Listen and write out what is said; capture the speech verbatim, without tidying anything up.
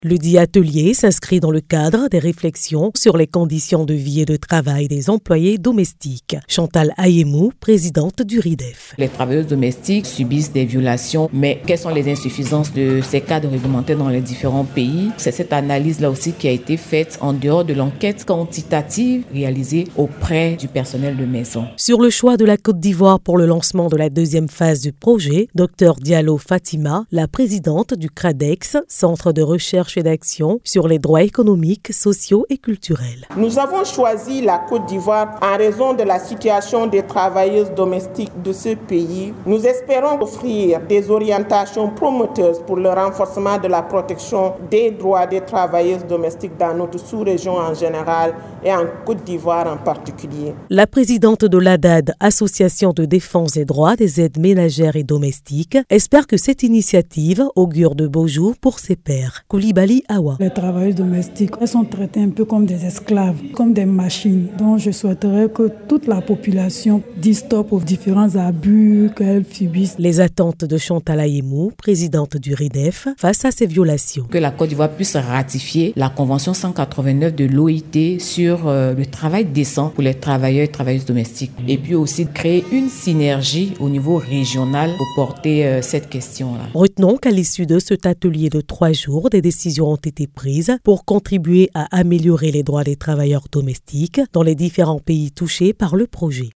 Le dit atelier s'inscrit dans le cadre des réflexions sur les conditions de vie et de travail des employés domestiques. Chantal Ayemou, présidente du RIDEF. Les travailleuses domestiques subissent des violations, mais quelles sont les insuffisances de ces cadres réglementés dans les différents pays? C'est cette analyse-là aussi qui a été faite en dehors de l'enquête quantitative réalisée auprès du personnel de maison. Sur le choix de la Côte d'Ivoire pour le lancement de la deuxième phase du projet, Docteur Diallo Fatima, la présidente du CRADEX, Centre de recherche et d'action sur les droits économiques, sociaux et culturels. Nous avons choisi la Côte d'Ivoire en raison de la situation des travailleuses domestiques de ce pays. Nous espérons offrir des orientations prometteuses pour le renforcement de la protection des droits des travailleuses domestiques dans notre sous-région en général et en Côte d'Ivoire en particulier. La présidente de l'A D A D, Association de défense des droits des aides ménagères et domestiques, espère que cette initiative augure de beaux jours pour ses pairs. Koulibaly Awa. Les travailleuses domestiques, elles sont traitées un peu comme des esclaves, comme des machines. Donc je souhaiterais que toute la population dise stop aux différents abus qu'elles subissent. Les attentes de Chantal Ayemou, présidente du RIDEF, face à ces violations. Que la Côte d'Ivoire puisse ratifier la Convention cent quatre-vingt-neuf de l'O I T sur euh, le travail décent pour les travailleurs et travailleuses domestiques. Et puis aussi créer une synergie au niveau régional pour porter euh, cette question-là. Retenons qu'à l'issue de cet atelier de trois jours, des décisions ont été prises pour contribuer à améliorer les droits des travailleurs domestiques dans les différents pays touchés par le projet.